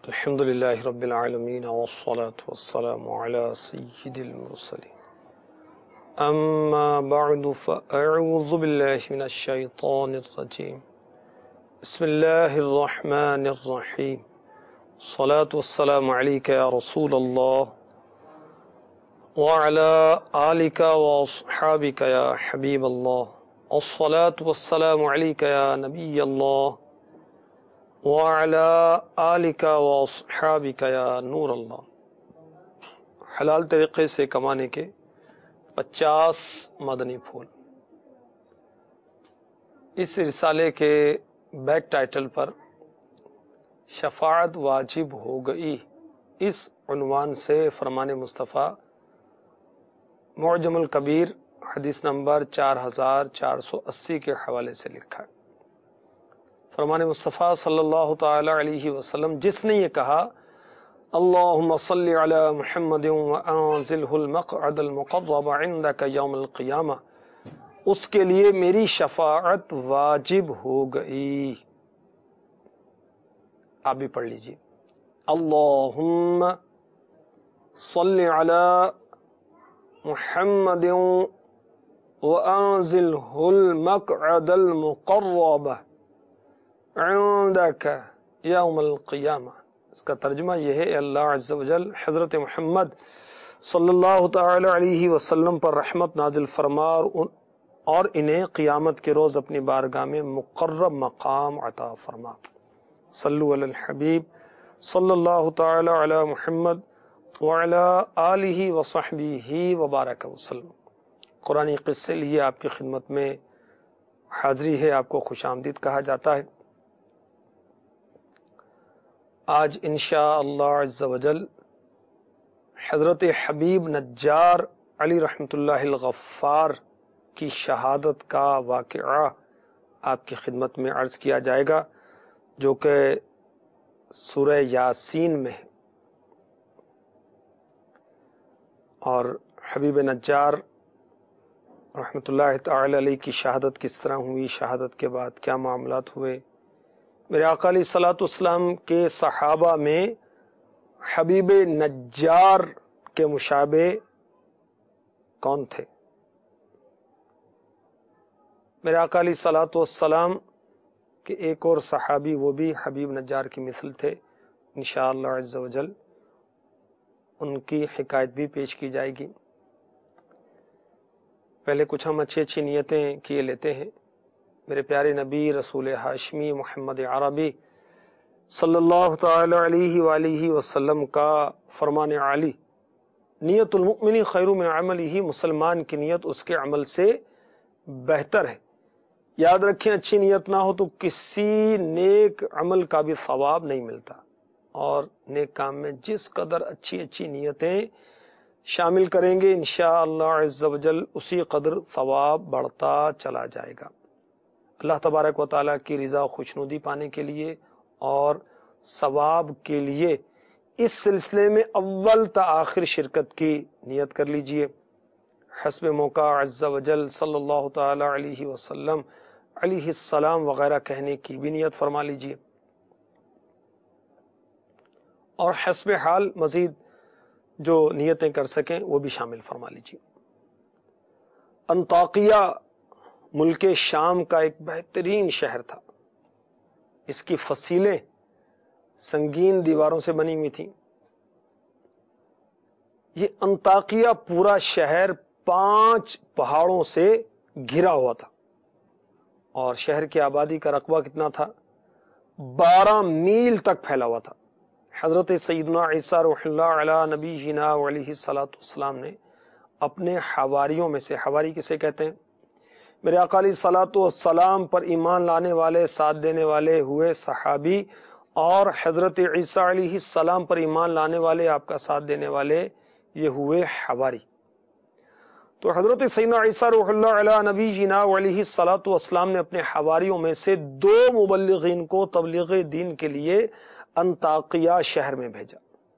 الحمد للہ رب العالمین والصلاة والسلام علی سید المرسلین اما بعد فاعوذ باللہ من الشیطان الرجیم بسم اللہ الرحمن الرحیم الصلاة والسلام علیک یا رسول اللہ وعلی آلک واصحابک یا حبیب اللہ الصلاة والسلام علیک یا نبی اللہ وَعَلَىٰ آلِكَ وَأَصْحَابِكَ يَا نور اللہ۔ حلال طریقے سے کمانے کے 50 مدنی پھول۔ اس رسالے کے بیک ٹائٹل پر شفاعت واجب ہو گئی، اس عنوان سے فرمان مصطفیٰ معجم الکبیر حدیث نمبر 4480 کے حوالے سے لکھا ہے۔ فرمان مصطفیٰ صلی اللہ تعالی علیہ وسلم جس نے یہ کہا اللہم صلی علی محمد وانزلہ المقعد المقرب عندک یوم القیامہ، اس کے لیے میری شفاعت واجب ہو گئی۔ آپ بھی پڑھ لیجیے، اللہم صلی علی محمد وانزلہ المقعد المقرب عندک یوم القیامہ۔ اس کا ترجمہ یہ ہے، اللہ عز و جل حضرت محمد صلی اللہ تعالی علیہ وسلم پر رحمت نازل فرما اور انہیں قیامت کے روز اپنی بارگاہ میں مقرب مقام عطا فرما۔ صلو علی الحبیب صلی اللہ تعالی علی محمد وعلی آلہ وصحبہ وبارک وسلم۔ قرآن قصے لیے آپ کی خدمت میں حاضری ہے، آپ کو خوش آمدید کہا جاتا ہے۔ آج انشاء اللہ عز و جل حضرت حبیب نجار علی رحمۃ اللہ الغفار کی شہادت کا واقعہ آپ کی خدمت میں عرض کیا جائے گا، جو کہ سورہ یاسین میں ہے۔ اور حبیب نجار رحمۃ اللہ تعالی علیہ کی شہادت کس طرح ہوئی، شہادت کے بعد کیا معاملات ہوئے، میرے آقا علیہ الصلوۃ والسلام کے صحابہ میں حبیب نجار کے مشابہ کون تھے، میرے آقا علیہ الصلوۃ والسلام کے ایک اور صحابی وہ بھی حبیب نجار کی مثل تھے، انشاءاللہ عز و جل ان کی حکایت بھی پیش کی جائے گی۔ پہلے کچھ ہم اچھی نیتیں کیے لیتے ہیں۔ میرے پیارے نبی رسول ہاشمی محمد عربی صلی اللہ تعالی علیہ وآلہ وسلم کا فرمان عالی، نیت المؤمن خیر من عملہ، مسلمان کی نیت اس کے عمل سے بہتر ہے۔ یاد رکھیں، اچھی نیت نہ ہو تو کسی نیک عمل کا بھی ثواب نہیں ملتا، اور نیک کام میں جس قدر اچھی نیتیں شامل کریں گے انشاءاللہ عز و جل اسی قدر ثواب بڑھتا چلا جائے گا۔ اللہ تبارک و تعالیٰ کی رضا و خوشنودی پانے کے لیے اور ثواب کے لیے اس سلسلے میں اول تا آخر شرکت کی نیت کر لیجئے۔ حسب موقع عز و جل صلی اللہ تعالی علیہ وسلم علیہ السلام وغیرہ کہنے کی بھی نیت فرما لیجئے، اور حسب حال مزید جو نیتیں کر سکیں وہ بھی شامل فرما لیجئے۔ انطاکیہ ملک شام کا ایک بہترین شہر تھا، اس کی فصیلیں سنگین دیواروں سے بنی ہوئی تھیں۔ یہ انطاکیہ پورا شہر 5 پہاڑوں سے گھرا ہوا تھا، اور شہر کی آبادی کا رقبہ کتنا تھا؟ 12 میل تک پھیلا ہوا تھا۔ حضرت سیدنا عیسیٰ روح اللہ علی نبی جنا علیہ الصلوۃ والسلام نے اپنے حواریوں میں سے، حواری کسے کہتے ہیں؟ میرے آقا علیہ الصلوۃ والسلام پر ایمان لانے والے، ساتھ دینے والے ہوئے صحابی، اور حضرت عیسیٰ علیہ السلام پر ایمان لانے والے، آپ کا ساتھ دینے والے، یہ ہوئے حواری۔ تو حضرت سیدنا عیسیٰ روح اللہ علی نبی جنا علیہ الصلوۃ والسلام نے اپنے حواریوں میں سے 2 مبلغین کو تبلیغ دین کے لیے انطاکیہ شہر میں بھیجا۔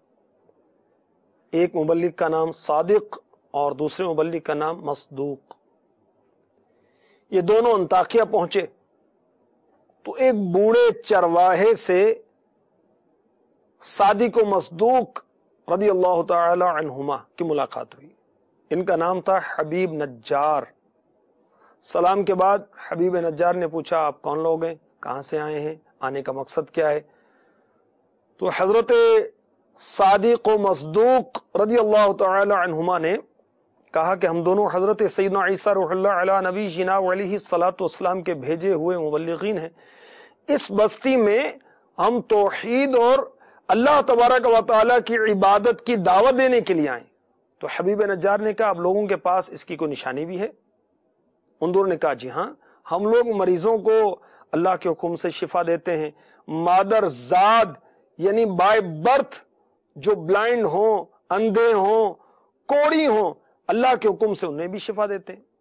ایک مبلغ کا نام صادق اور دوسرے مبلغ کا نام مصدوق۔ یہ دونوں انطاکیہ پہنچے تو ایک بوڑھے چرواہے سے صادق و مصدوق رضی اللہ تعالی عنہما کی ملاقات ہوئی. ان کا نام تھا حبیب نجار. سلام کے بعد حبیب نجار نے پوچھا آپ کون لوگ ہیں, کہاں سے آئے ہیں, آنے کا مقصد کیا ہے؟ تو حضرت صادق و مصدوق رضی اللہ تعالی عنہما نے کہا کہ ہم دونوں حضرت سیدنا عیسیٰ روح اللہ علی نبی جنا علیہ الصلوۃ والسلام کے بھیجے ہوئے مبلغین ہیں. اس بستی میں ہم توحید اور اللہ تبارک و تعالی کی عبادت کی دعوت دینے کے لیے آئے. تو حبیب نجار نے کہا آپ لوگوں کے پاس اس کی کوئی نشانی بھی ہے؟ ان دونوں نے کہا جی ہاں, ہم لوگ مریضوں کو اللہ کے حکم سے شفا دیتے ہیں. مادر زاد یعنی بائی برتھ جو بلائنڈ ہوں, اندھے ہوں, کوڑی ہوں, اللہ کے حکم سے انہیں بھی شفا دیتے ہیں.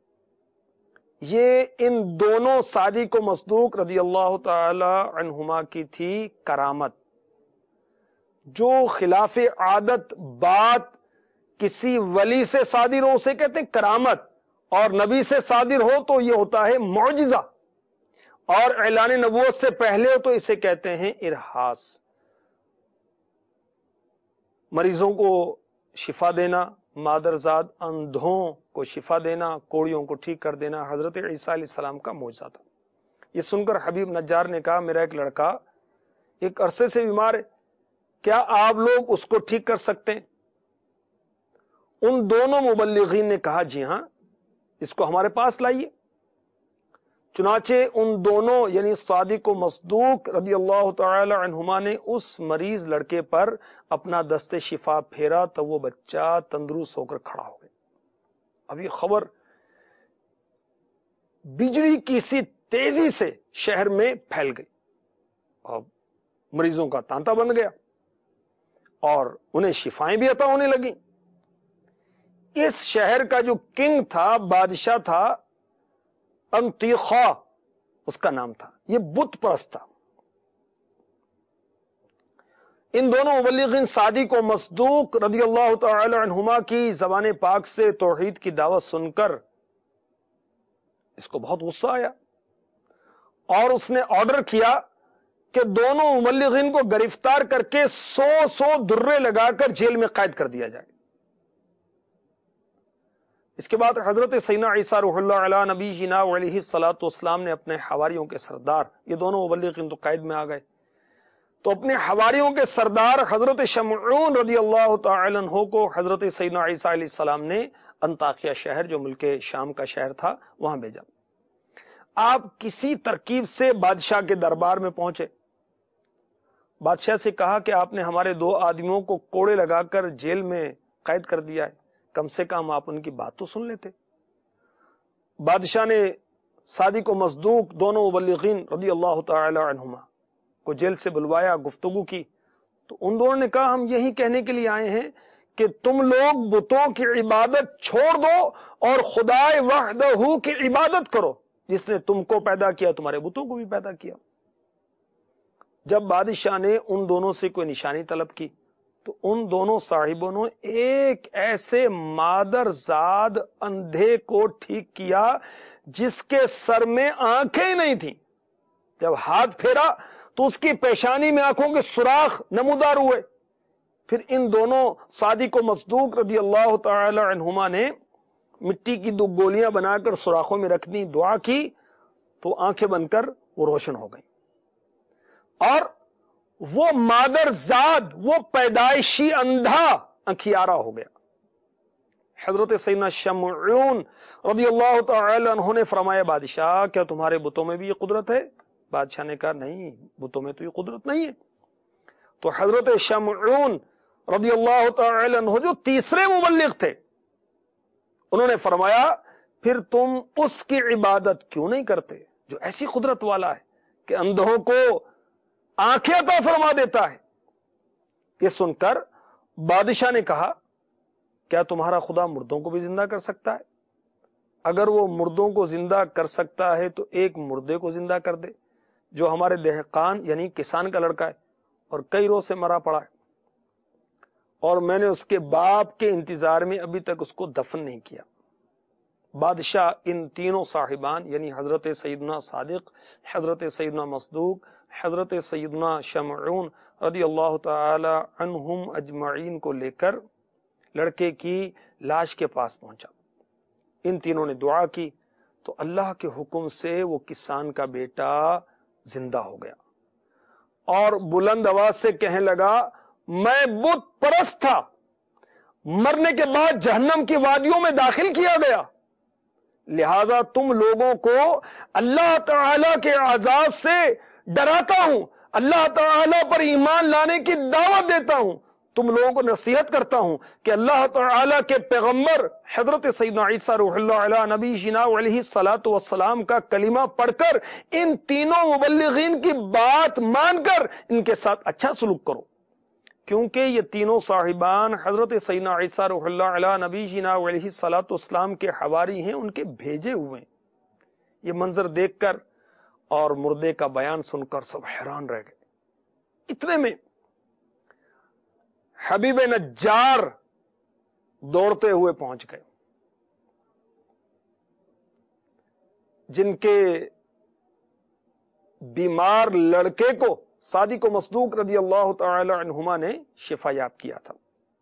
یہ ان دونوں صادق و مصدوق رضی اللہ تعالی عنہما کی تھی کرامت. جو خلاف عادت بات کسی ولی سے صادر ہو اسے کہتے ہیں کرامت, اور نبی سے صادر ہو تو یہ ہوتا ہے معجزہ, اور اعلان نبوت سے پہلے ہو تو اسے کہتے ہیں ارہاس. مریضوں کو شفا دینا, مادرزاد اندھوں کو شفا دینا, کوڑیوں کو ٹھیک کر دینا حضرت عیسیٰ علیہ السلام کا معجزہ تھا. یہ سن کر حبیب نجار نے کہا میرا ایک لڑکا ایک عرصے سے بیمار ہے, کیا آپ لوگ اس کو ٹھیک کر سکتے ہیں؟ ان دونوں مبلغین نے کہا جی ہاں, اس کو ہمارے پاس لائیے. چنانچہ ان دونوں یعنی صادق و مصدوق رضی اللہ تعالی عنہما نے اس مریض لڑکے پر اپنا دست شفا پھیرا تو وہ بچہ تندرست ہو کر کھڑا ہو گیا. اب یہ خبر بجلی کی سی تیزی سے شہر میں پھیل گئی, اور مریضوں کا تانتا بن گیا اور انہیں شفائیں بھی عطا ہونے لگیں. اس شہر کا جو کنگ تھا, بادشاہ تھا, انطیخا اس کا نام تھا, یہ بت پرست تھا. ان دونوں مبلغین صادق و مصدوق رضی اللہ تعالی عنہما کی زبان پاک سے توحید کی دعوت سن کر اس کو بہت غصہ آیا, اور اس نے آرڈر کیا کہ دونوں مبلغین کو گرفتار کر کے 100 درے لگا کر جیل میں قید کر دیا جائے. اس کے بعد حضرت سیدنا عیسیٰ روح اللہ علی نبی جنا علیہ الصلوۃ والسلام نے اپنے حواریوں کے سردار, یہ دونوں مبلغین تو قید میں آ گئے, تو اپنے حواریوں کے سردار حضرت شمعون رضی اللہ تعالی عنہ کو حضرت سیدنا عیسیٰ علیہ السلام نے انطاکیہ شہر جو ملک شام کا شہر تھا وہاں بھیجا. آپ کسی ترکیب سے بادشاہ کے دربار میں پہنچے. بادشاہ سے کہا کہ آپ نے ہمارے 2 آدمیوں کو کوڑے لگا کر جیل میں قید کر دیا ہے, کم سے کم آپ ان کی بات تو سن لیتے. بادشاہ نے صادق و مصدوق دونوں مبلغین رضی اللہ تعالی عنہما کو جیل سے بلوایا, گفتگو کی. تو ان دونوں نے کہا ہم یہی کہنے کے لیے آئے ہیں کہ تم لوگ بتوں کی عبادت چھوڑ دو اور خدائے وحدہ کی عبادت کرو جس نے تم کو پیدا کیا, تمہارے بتوں کو بھی پیدا کیا. جب بادشاہ نے ان دونوں سے کوئی نشانی طلب کی تو ان دونوں صاحبوں نے ایک ایسے مادر زاد اندھے کو ٹھیک کیا جس کے سر میں آنکھیں نہیں تھیں. جب ہاتھ پھیرا تو اس کی پیشانی میں آنکھوں کے سوراخ نمودار ہوئے. پھر ان دونوں صادق و مصدوق رضی اللہ تعالی عنہما نے مٹی کی 2 گولیاں بنا کر سوراخوں میں رکھ دی, دعا کی تو آنکھیں بن کر وہ روشن ہو گئی, اور وہ مادر زاد وہ پیدائشی اندھا انکھیارا ہو گیا. حضرت سیدنا شمعون رضی اللہ تعالی عنہ نے فرمایا بادشاہ کیا تمہارے بتوں میں بھی یہ قدرت ہے؟ بادشاہ نے کہا نہیں, بتوں میں تو یہ قدرت نہیں ہے. تو حضرت شمعون رضی اللہ تعالی عنہ جو تیسرے مبلغ تھے انہوں نے فرمایا پھر تم اس کی عبادت کیوں نہیں کرتے جو ایسی قدرت والا ہے کہ اندھوں کو آنکھیں عطا فرما دیتا ہے. یہ سن کر بادشاہ نے کہا کیا تمہارا خدا مردوں کو بھی زندہ کر سکتا ہے؟ اگر وہ مردوں کو زندہ کر سکتا ہے تو ایک مردے کو زندہ کر دے جو ہمارے دہقان یعنی کسان کا لڑکا ہے اور کئی روز سے مرا پڑا ہے, اور میں نے اس کے باپ کے انتظار میں ابھی تک اس کو دفن نہیں کیا. بادشاہ ان تینوں صاحبان یعنی حضرت سیدنا صادق, حضرت سیدنا مصدوق, حضرت سیدنا شمعون رضی اللہ تعالی عنہم اجمعین کو لے کر لڑکے کی لاش کے پاس پہنچا. ان تینوں نے دعا کی تو اللہ کے حکم سے وہ کسان کا بیٹا زندہ ہو گیا اور بلند آواز سے کہنے لگا میں بت پرست تھا، مرنے کے بعد جہنم کی وادیوں میں داخل کیا گیا، لہذا تم لوگوں کو اللہ تعالی کے عذاب سے ڈراتا ہوں، اللہ تعالی پر ایمان لانے کی دعوت دیتا ہوں، تم لوگوں کو نصیحت کرتا ہوں کہ اللہ تعالی کے پیغمبر حضرت سیدنا عیسیٰ روح اللہ علیہ نبی جنا علیہ الصلوۃ والسلام کا کلمہ پڑھ کر ان تینوں مبلغین کی بات مان کر ان کے ساتھ اچھا سلوک کرو، کیونکہ یہ تینوں صاحبان حضرت سیدنا عیسیٰ روح اللہ علیہ نبی جنا علیہ الصلوۃ والسلام کے حواری ہیں، ان کے بھیجے ہوئے ہیں. یہ منظر دیکھ کر اور مردے کا بیان سن کر سب حیران رہ گئے. اتنے میں حبیب نجار دوڑتے ہوئے پہنچ گئے، جن کے بیمار لڑکے کو صادق و مصدوق رضی اللہ تعالی عنہما نے شفا یاب کیا تھا.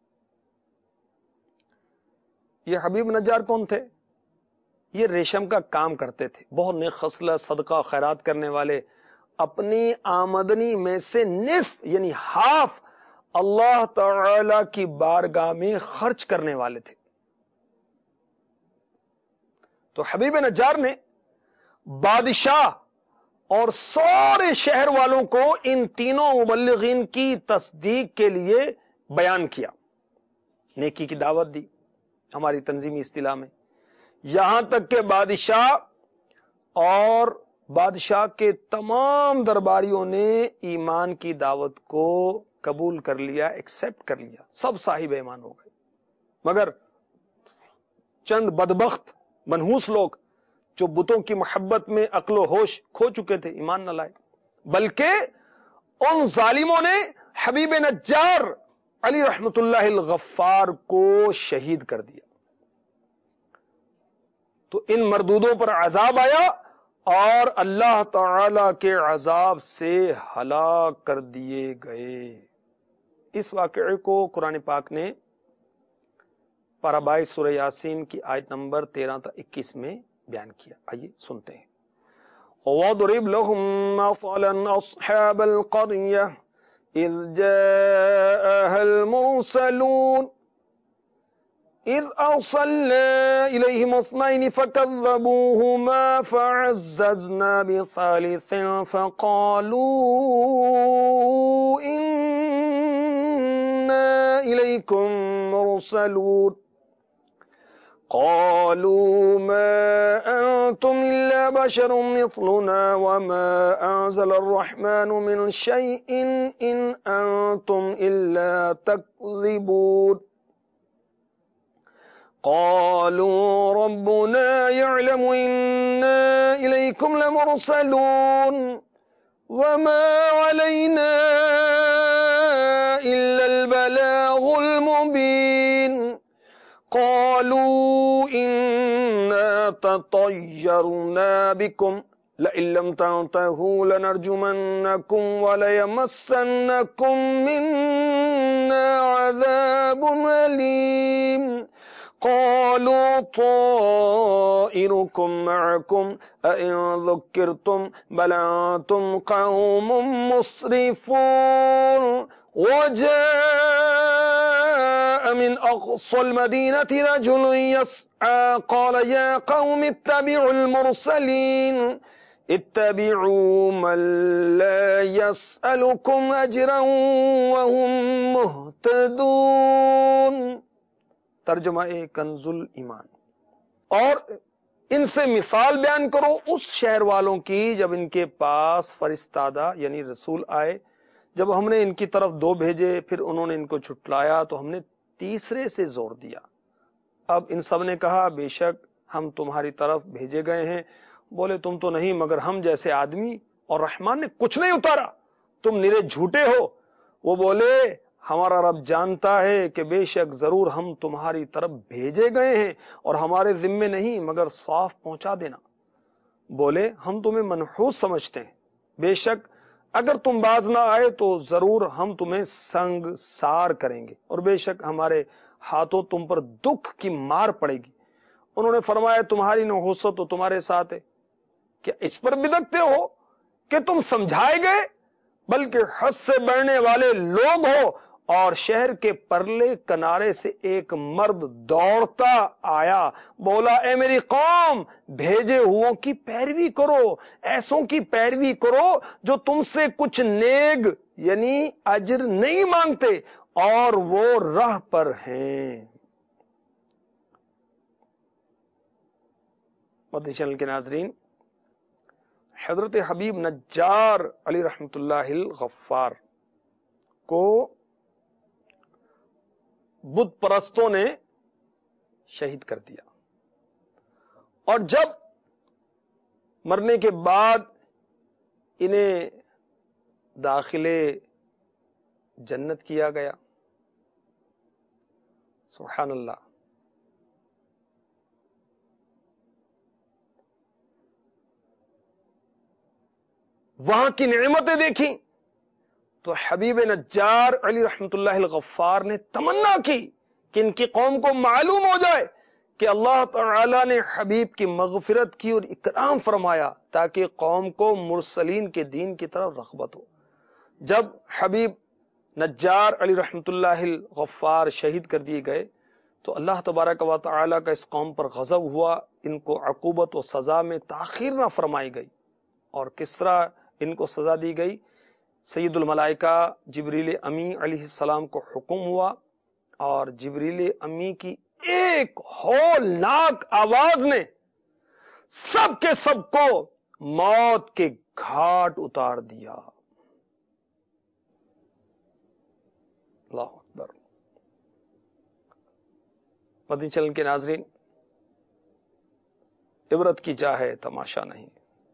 یہ حبیب نجار کون تھے؟ یہ ریشم کا کام کرتے تھے، بہت نیک خصلت، صدقہ خیرات کرنے والے، اپنی آمدنی میں سے نصف یعنی ہاف اللہ تعالی کی بارگاہ میں خرچ کرنے والے تھے. تو حبیب نجار نے بادشاہ اور سارے شہر والوں کو ان تینوں مبلغین کی تصدیق کے لیے بیان کیا، نیکی کی دعوت دی ہماری تنظیمی اصطلاح میں، یہاں تک کہ بادشاہ اور بادشاہ کے تمام درباریوں نے ایمان کی دعوت کو قبول کر لیا، ایکسپٹ کر لیا، سب صاحب ایمان ہو گئے. مگر چند بدبخت منحوس لوگ جو بتوں کی محبت میں عقل و ہوش کھو چکے تھے ایمان نہ لائے، بلکہ ان ظالموں نے حبیب نجار علی رحمت اللہ الغفار کو شہید کر دیا. تو ان مردودوں پر عذاب آیا اور اللہ تعالی کے عذاب سے ہلاک کر دیے گئے. اس واقعے کو قرآن پاک نے پارہ 22 سورہ یاسین کی آیت نمبر 13 تا 21 میں بیان کیا. آئیے سنتے ہیں. وَاضْرِبْ لَهُمْ مَثَلًا أَصْحَابَ الْقَرْيَةِ إِذْ جَاءَهَا الْمُرْسَلُونَ إِذْ أَرْسَلْنَا إِلَيْهِمُ اثْنَيْنِ فَكَذَّبُوهُمَا فَعَزَّزْنَا بِثَالِثٍ فَقَالُوا إِنَّا إِلَيْكُمْ مُرْسَلُونَ قالوا ما أنتم إلا بشر مثلنا وما أنزل الرحمن من شيء إن أنتم إلا تكذبون قالوا ربنا يعلم إنا إليكم لمرسلون وما علينا إلا البلاغ المبين قالوا إنا تطيرنا بكم لئن لم تنتهوا لنرجمنكم وليمسنكم منا عذاب أليم قالوا طائركم معكم أئن ذكرتم بل أنتم قوم مسرفون وجاء من أقصى المدينة رجل يسعى قال يا قوم اتبعوا المرسلين اتبعوا من لا يسألكم أجرا وهم مهتدون. ترجمہ کنز الایمان. اور ان سے مثال بیان کرو اس شہر والوں کی جب ان کے پاس فرستادہ یعنی رسول آئے، جب ہم نے ان کی طرف 2 بھیجے پھر انہوں نے ان کو جھٹلایا تو ہم نے تیسرے سے زور دیا. اب ان سب نے کہا بے شک ہم تمہاری طرف بھیجے گئے ہیں. بولے تم تو نہیں مگر ہم جیسے آدمی، اور رحمان نے کچھ نہیں اتارا، تم نرے جھوٹے ہو. وہ بولے ہمارا رب جانتا ہے کہ بے شک ضرور ہم تمہاری طرف بھیجے گئے ہیں اور ہمارے ذمے نہیں مگر صاف پہنچا دینا. بولے ہم تمہیں منحوس سمجھتے ہیں، بے شک اگر تم باز نہ آئے تو ضرور ہم تمہیں سنگ سار کریں گے اور بے شک ہمارے ہاتھوں تم پر دکھ کی مار پڑے گی۔ انہوں نے فرمایا تمہاری نحوست تو تمہارے ساتھ ہے، کیا اس پر بدکتے ہو کہ تم سمجھائے گئے؟ بلکہ حد سے بڑھنے والے لوگ ہو۔ اور شہر کے پرلے کنارے سے ایک مرد دوڑتا آیا، بولا اے میری قوم، بھیجے ہوئوں کی پیروی کرو، ایسوں کی پیروی کرو جو تم سے کچھ نیگ یعنی اجر نہیں مانگتے اور وہ راہ پر ہیں۔ مدنی چینل کے ناظرین، حضرت حبیب نجار علی رحمت اللہ الغفار کو بت پرستوں نے شہید کر دیا، اور جب مرنے کے بعد انہیں داخلے جنت کیا گیا، سبحان اللہ، وہاں کی نعمتیں دیکھیں تو حبیب نجار علی رحمت اللہ الغفار نے تمنا کی کہ ان کی قوم کو معلوم ہو جائے کہ اللہ تعالی نے حبیب کی مغفرت کی اور اکرام فرمایا تاکہ قوم کو مرسلین کے دین کی طرف رغبت ہو۔ جب حبیب نجار علی رحمت اللہ الغفار شہید کر دیے گئے تو اللہ تبارک و تعالی کا اس قوم پر غضب ہوا، ان کو عقوبت و سزا میں تاخیر نہ فرمائی گئی۔ اور کس طرح ان کو سزا دی گئی؟ سید الملائکہ جبریل امی علیہ السلام کو حکم ہوا اور جبریل امی کی ایک ہولناک آواز نے سب کے سب کو موت کے گھاٹ اتار دیا۔ اللہ اکبر۔ مدنی چینل کے ناظرین، عبرت کی جا ہے، تماشا نہیں۔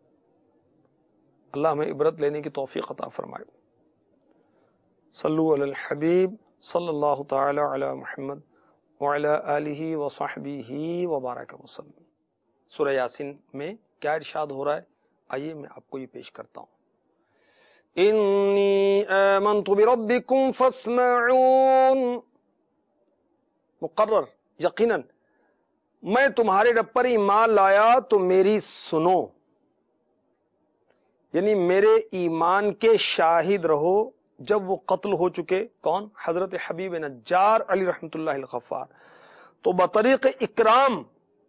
اللہ ہمیں عبرت لینے کی توفیق عطا فرمائے۔ صلو علی الحبیب صلی اللہ تعالی علی محمد وعلی آلہ وصحبہ وبارک وسلم۔ سورہ یاسین میں کیا ارشاد ہو رہا ہے؟ آئیے میں آپ کو یہ پیش کرتا ہوں۔ انی آمنت بربکم فاسمعون، مقرر، یقیناً میں تمہارے رب پر ایمان لایا تو میری سنو، یعنی میرے ایمان کے شاہد رہو جب وہ قتل ہو چکے۔ کون؟ حضرت حبیب نجار علی رحمت اللہ الغفار۔ تو بطریق اکرام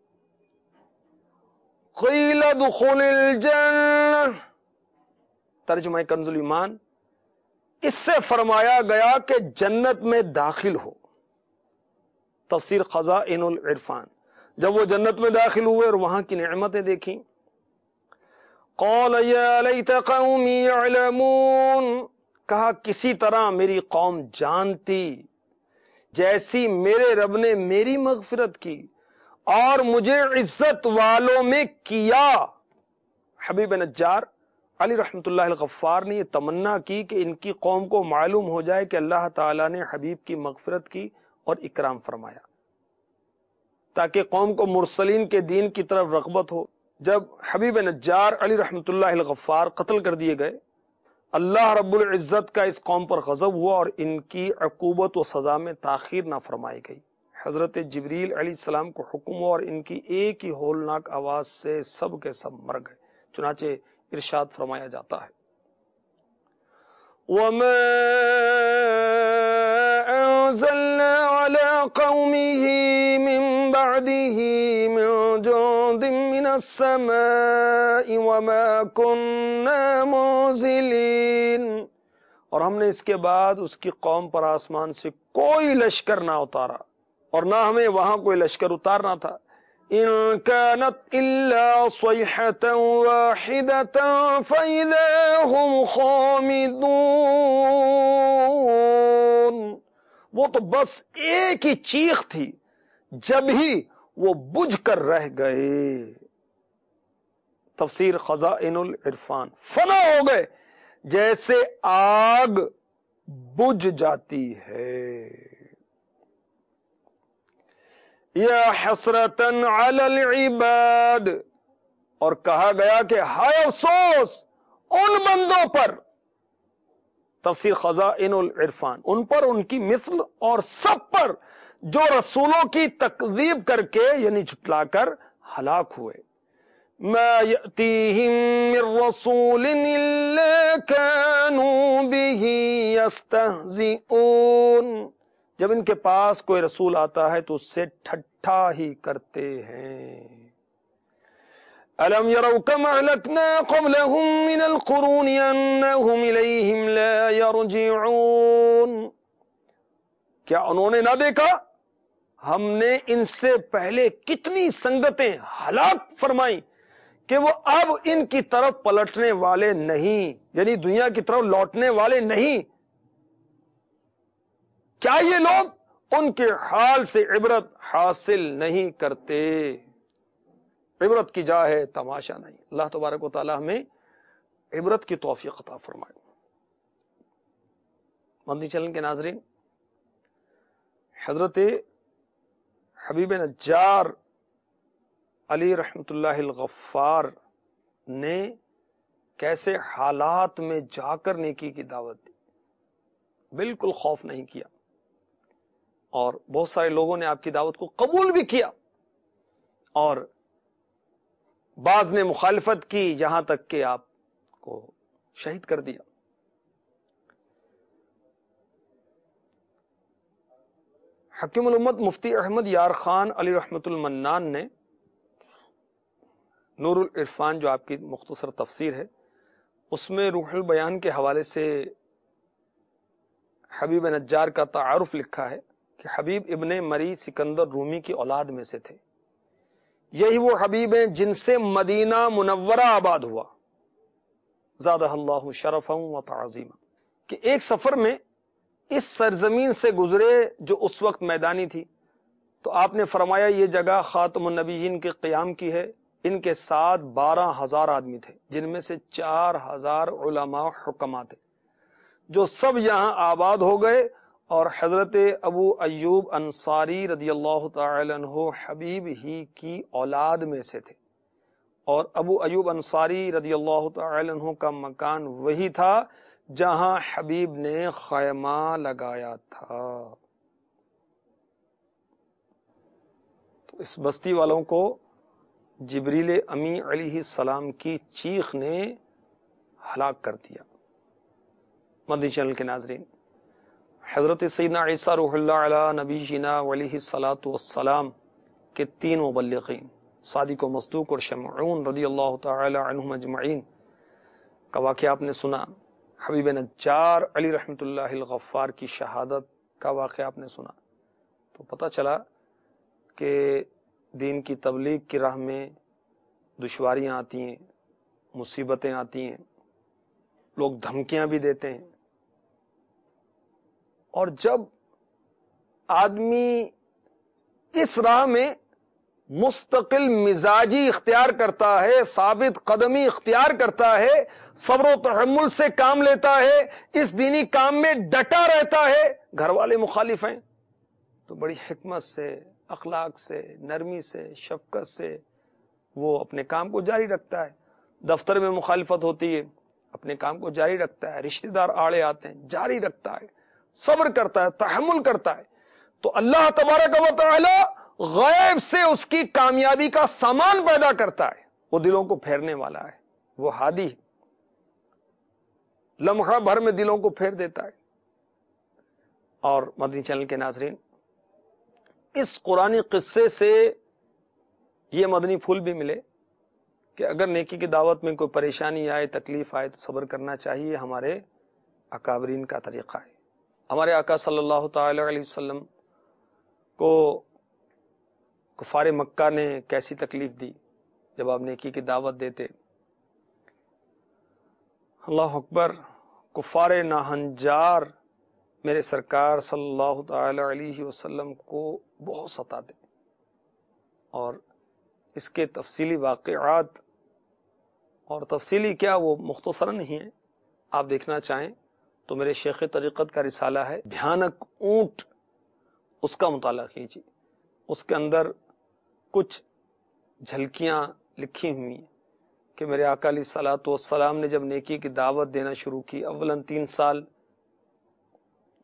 قیل ادخل الجنہ، ترجمہ کنز الایمان، اس سے فرمایا گیا کہ جنت میں داخل ہو۔ تفسیر خزائن العرفان۔ جب وہ جنت میں داخل ہوئے اور وہاں کی نعمتیں دیکھیں، قال یا لیت قومی یعلمون، کہا کسی طرح میری قوم جانتی جیسی میرے رب نے میری مغفرت کی اور مجھے عزت والوں میں کیا۔ حبیب نجار علی رحمت اللہ الغفار نے یہ تمنا کی کہ ان کی قوم کو معلوم ہو جائے کہ اللہ تعالیٰ نے حبیب کی مغفرت کی اور اکرام فرمایا، تاکہ قوم کو مرسلین کے دین کی طرف رغبت ہو۔ جب حبیب نجار علی رحمت اللہ الغفار قتل کر دیے گئے، اللہ رب العزت کا اس قوم پر غضب ہوا اور ان کی عقوبت و سزا میں تاخیر نہ فرمائی گئی۔ حضرت جبریل علیہ السلام کو حکم ہوا اور ان کی ایک ہی ہولناک آواز سے سب کے سب مر گئے۔ چنانچہ ارشاد فرمایا جاتا ہے وَمَا أَنزَلْنَا عَلَىٰ قَوْمِهِ مِن بَعْدِهِ مِن جُندٍ مِّنَ السَّمَاءِ وَمَا كُنَّا مُنزِلِينَ، اور ہم نے اس کے بعد اس کی قوم پر آسمان سے کوئی لشکر نہ اتارا اور نہ ہمیں وہاں کوئی لشکر اتارنا تھا۔ إِن كَانَتْ إِلَّا صَيْحَةً وَاحِدَةً فَإِذَا هُمْ خَامِدُونَ، وہ تو بس ایک ہی چیخ تھی، جب ہی وہ بجھ کر رہ گئے۔ تفسیر خزائن العرفان۔ فنا ہو گئے جیسے آگ بجھ جاتی ہے۔ یا حسرتن علی العباد، اور کہا گیا کہ ہائے افسوس ان بندوں پر تفسیر خزائن العرفان، ان پر، ان کی مثل اور سب پر جو رسولوں کی تکذیب کر کے یعنی جھٹلا کر ہلاک ہوئے. ما یأتیہم من رسول الا کانوا بہ یستہزئون، جب ان کے پاس کوئی رسول آتا ہے تو اس سے ٹھٹھا ہی کرتے ہیں. الم يروا كم اهلكنا قبلهم من القرون انهم اليهم لا يرجعون، کیا انہوں نے نہ دیکھا ہم نے ان سے پہلے کتنی سنگتیں ہلاک فرمائی کہ وہ اب ان کی طرف پلٹنے والے نہیں، یعنی دنیا کی طرف لوٹنے والے نہیں. کیا یہ لوگ ان کے حال سے عبرت حاصل نہیں کرتے؟ عبرت کی جا ہے تماشا نہیں. اللہ تبارک و تعالی ہمیں عبرت کی توفیق عطا فرمائے. مدنی چینل کے ناظرین، حضرت حبیب نجار علی رحمت اللہ الغفار نے کیسے حالات میں جا کر نیکی کی دعوت دی، بالکل خوف نہیں کیا، اور بہت سارے لوگوں نے آپ کی دعوت کو قبول بھی کیا، اور بعض نے مخالفت کی، یہاں تک کہ آپ کو شہید کر دیا. حکیم الامت مفتی احمد یار خان علی رحمت المنان نے نور العرفان جو آپ کی مختصر تفسیر ہے اس میں روح البیان کے حوالے سے حبیب نجار کا تعارف لکھا ہے کہ حبیب ابن مری سکندر رومی کی اولاد میں سے تھے. یہی وہ حبیب ہیں جن سے مدینہ منورہ آباد ہوا، زادہ اللہ شرفا و تعظیما، کہ ایک سفر میں اس سرزمین سے گزرے جو اس وقت میدانی تھی، تو آپ نے فرمایا یہ جگہ خاتم النبیین کے قیام کی ہے. ان کے ساتھ 12,000 آدمی تھے، جن میں سے 4,000 علماء حکما تھے، جو سب یہاں آباد ہو گئے. اور حضرت ابو ایوب انصاری رضی اللہ تعالی عنہ حبیب ہی کی اولاد میں سے تھے، اور ابو ایوب انصاری رضی اللہ تعالی عنہ کا مکان وہی تھا جہاں حبیب نے خیمہ لگایا تھا. تو اس بستی والوں کو جبریل امی علیہ السلام کی چیخ نے ہلاک کر دیا. مدنی چینل کے ناظرین، حضرت سیدنا عیسیٰ روح اللہ علی نبی جینا علیہ الصلاۃ والسلام کے 3 مبلغین صادق و مصدوق اور شمعون رضی اللہ تعالی عنہم اجمعین کا واقعہ آپ نے سنا. حبیب نجار علی رحمت اللہ الغفار کی شہادت کا واقعہ آپ نے سنا. تو پتہ چلا کہ دین کی تبلیغ کی راہ میں دشواریاں آتی ہیں، مصیبتیں آتی ہیں، لوگ دھمکیاں بھی دیتے ہیں، اور جب آدمی اس راہ میں مستقل مزاجی اختیار کرتا ہے، ثابت قدمی اختیار کرتا ہے، صبر و تحمل سے کام لیتا ہے، اس دینی کام میں ڈٹا رہتا ہے، گھر والے مخالف ہیں تو بڑی حکمت سے، اخلاق سے، نرمی سے، شفقت سے وہ اپنے کام کو جاری رکھتا ہے. دفتر میں مخالفت ہوتی ہے، اپنے کام کو جاری رکھتا ہے. رشتہ دار آڑے آتے ہیں، جاری رکھتا ہے، صبر کرتا ہے، تحمل کرتا ہے. تو اللہ تبارک و تعالی غیب سے اس کی کامیابی کا سامان پیدا کرتا ہے. وہ دلوں کو پھیرنے والا ہے، وہ ہادی ہے، لمحہ بھر میں دلوں کو پھیر دیتا ہے. اور مدنی چینل کے ناظرین، اس قرآنی قصے سے یہ مدنی پھول بھی ملے کہ اگر نیکی کی دعوت میں کوئی پریشانی آئے، تکلیف آئے تو صبر کرنا چاہیے. ہمارے اکابرین کا طریقہ ہے. ہمارے آقا صلی اللہ تعالی علیہ وسلم کو کفار مکہ نے کیسی تکلیف دی جب آپ نیکی کی دعوت دیتے. اللہ اکبر. کفار ناہنجار میرے سرکار صلی اللہ تعالی علیہ وسلم کو بہت ستاتے، اور اس کے تفصیلی واقعات، اور تفصیلی کیا وہ مختصراً نہیں ہے، آپ دیکھنا چاہیں تو میرے شیخ طریقت کا رسالہ ہے بھیانک اونٹ، اس کا مطالعہ کیجیے. اس کے اندر کچھ جھلکیاں لکھی ہوئی ہیں کہ میرے آقا علیہ الصلوۃ والسلام نے جب نیکی کی دعوت دینا شروع کی، اولاً 3 سال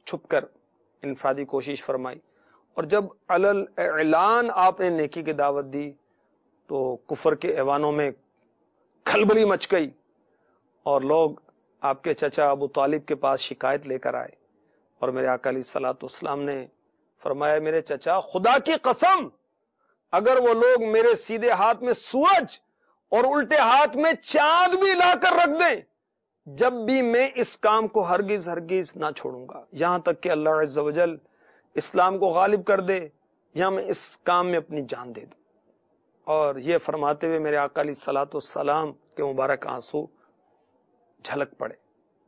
چھپ کر انفرادی کوشش فرمائی، اور جب علل اعلان آپ نے نیکی کی دعوت دی تو کفر کے ایوانوں میں کھلبلی مچ گئی، اور لوگ آپ کے چچا ابو طالب کے پاس شکایت لے کر آئے، اور میرے آقا علیہ الصلوۃ والسلام نے فرمایا میرے چچا خدا کی قسم اگر وہ لوگ میرے سیدھے ہاتھ میں سورج اور الٹے ہاتھ میں چاند بھی لا کر رکھ دیں جب بھی میں اس کام کو ہرگز ہرگز نہ چھوڑوں گا، یہاں تک کہ اللہ عز و جل اسلام کو غالب کر دے یا میں اس کام میں اپنی جان دے دوں۔ اور یہ فرماتے ہوئے میرے آقا علیہ الصلوۃ والسلام کے مبارک آنسو جھلک پڑے۔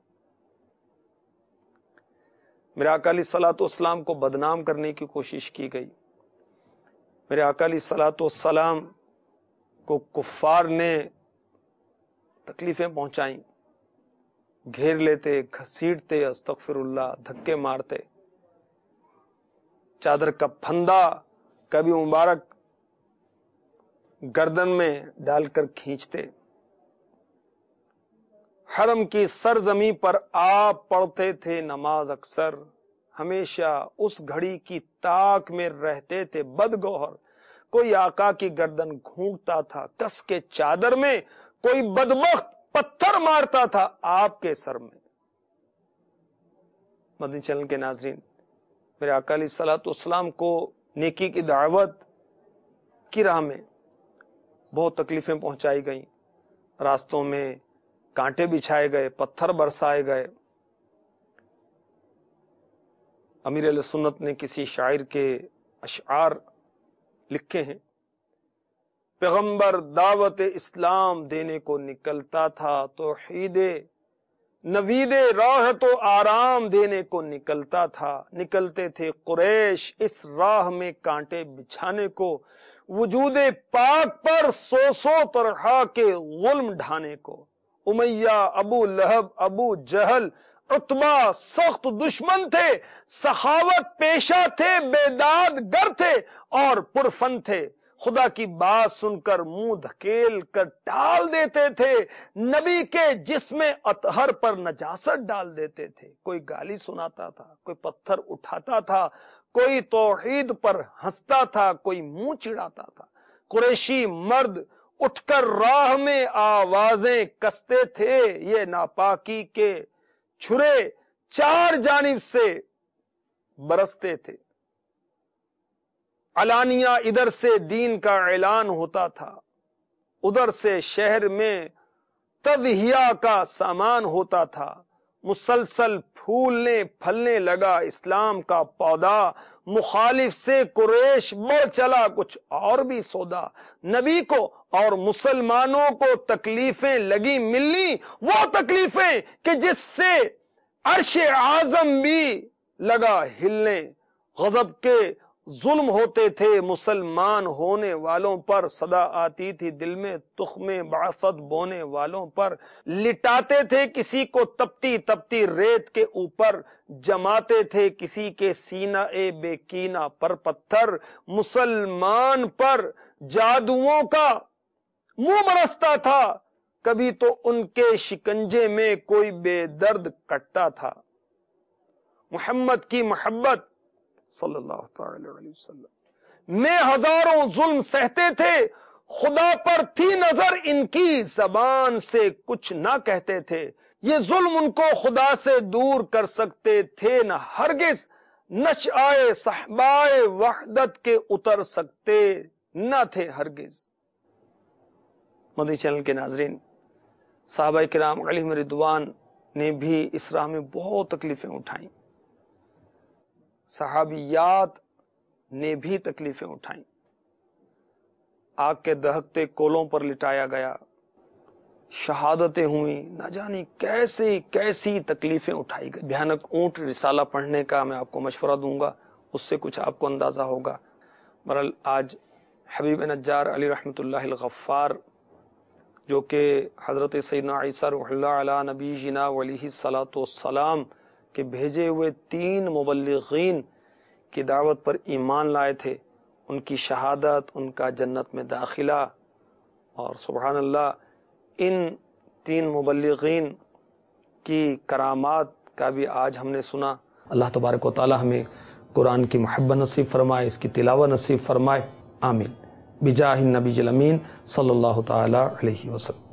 میرے آقا علیہ الصلوۃ والسلام کو بدنام کرنے کی کوشش کی گئی، میرے آقا علیہ الصلوۃ والسلام کو کفار نے تکلیفیں پہنچائیں، گھیر لیتے، گھسیٹتے، استغفر اللہ، دھکے مارتے، چادر کا پھندا کبھی مبارک گردن میں ڈال کر کھینچتے۔ حرم کی سرزمین پر آپ پڑھتے تھے نماز اکثر، ہمیشہ اس گھڑی کی تاک میں رہتے تھے بدگوہر، کوئی آقا کی گردن گھونٹتا تھا کس کے چادر میں، کوئی بدبخت پتھر مارتا تھا آپ کے سر میں۔ مدنی چینل کے ناظرین، میرے آقا علیہ الصلوۃ والسلام کو نیکی کی دعوت کی راہ میں بہت تکلیفیں پہنچائی گئیں، راستوں میں کانٹے بچھائے گئے، پتھر برسائے گئے۔ امیر اہل سنت نے کسی شاعر کے اشعار لکھے ہیں، پیغمبر دعوت اسلام دینے کو نکلتا تھا، توحید نوید راہ تو آرام دینے کو نکلتا تھا، نکلتے تھے قریش اس راہ میں کانٹے بچھانے کو، وجود پاک پر سو طرح کے ظلم ڈھانے کو۔ امیہ، ابو لہب، ابو جہل، عتبہ سخت دشمن تھے، سخاوت پیشہ تھے، بیداد گر تھے اور پرفن تھے، خدا کی بات سن کر منہ دھکیل کر ٹال دیتے تھے، نبی کے جسم اطہر پر نجاست ڈال دیتے تھے۔ کوئی گالی سناتا تھا، کوئی پتھر اٹھاتا تھا، کوئی توحید پر ہنستا تھا، کوئی منہ چڑھاتا تھا۔ قریشی مرد اٹھ کر راہ میں آوازیں کستے تھے، یہ ناپاکی کے چھرے چار جانب سے برستے تھے، علانیہ ادھر سے دین کا اعلان ہوتا تھا، ادھر سے شہر میں تضحیہ کا سامان ہوتا تھا، مسلسل پھولنے پھلنے لگا اسلام کا پودا، مخالف سے قریش بڑھ چلا کچھ اور بھی سودا، نبی کو اور مسلمانوں کو تکلیفیں لگی ملنی، وہ تکلیفیں کہ جس سے عرش اعظم بھی لگا ہلنے، غضب کے ظلم ہوتے تھے مسلمان ہونے والوں پر، صدا آتی تھی دل میں تخم بعثت بونے والوں پر، لٹاتے تھے کسی کو تپتی تپتی ریت کے اوپر، جماتے تھے کسی کے سینہ بے کینہ پر پتھر، مسلمان پر جادوؤں کا منہ برستا تھا، کبھی تو ان کے شکنجے میں کوئی بے درد کٹتا تھا۔ محمد کی محبت صلی اللہ تعالی علیہ وسلم میں ہزاروں ظلم سہتے تھے، خدا پر تھی نظر ان کی زبان سے کچھ نہ کہتے تھے، یہ ظلم ان کو خدا سے دور کر سکتے تھے نہ ہرگز، نشأۂ صحبائے وحدت کے اتر سکتے نہ تھے ہرگز۔ مدنی چینل کے ناظرین، صحابہ کرام علیہم رضوان نے بھی اس راہ میں بہت تکلیفیں اٹھائیں، صحابیات نے بھی تکلیفیں اٹھائیں، آگ کے دہکتے کولوں پر لٹایا گیا، شہادتیں ہوئیں، نہ جانی کیسی کیسی تکلیفیں اٹھائی گئی۔ بھیانک اونٹ رسالہ پڑھنے کا میں آپ کو مشورہ دوں گا، اس سے کچھ آپ کو اندازہ ہوگا۔ بہرحال آج حبیب نجار علی رحمت اللہ الغفار، جو کہ حضرت سیدنا عیسیٰ روح اللہ علی نبی جنا علیہ الصلوۃ والسلام کے بھیجے ہوئے 3 مبلغین کی دعوت پر ایمان لائے تھے، ان کی شہادت، ان کا جنت میں داخلہ، اور سبحان اللہ ان 3 مبلغین کی کرامات کا بھی آج ہم نے سنا، اللہ تبارک و تعالی ہمیں قرآن کی محبت نصیب فرمائے، اس کی تلاوت نصیب فرمائے، آمین، بجاہ النبی الامین صلی اللہ تعالی علیہ وسلم۔